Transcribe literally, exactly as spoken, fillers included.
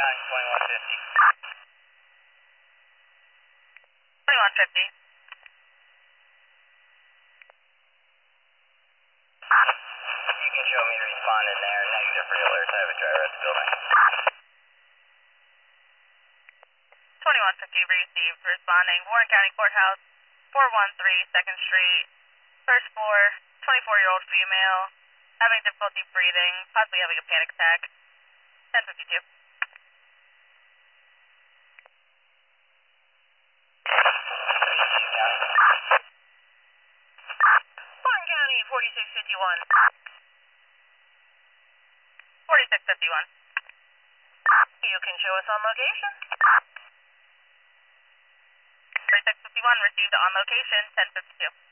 County, twenty-one fifty. twenty-one fifty. You can show me responding there. Negative for alert. I have a driver at the building. twenty-one fifty received. Responding. Warren County Courthouse, four one three second Street. First floor, twenty-four-year-old female. Having difficulty breathing. Possibly having a panic attack. ten fifty-two. Warren County, forty-six fifty-one. forty-six fifty-one. You can show us on location. forty-six fifty-one received on location, ten fifty-two.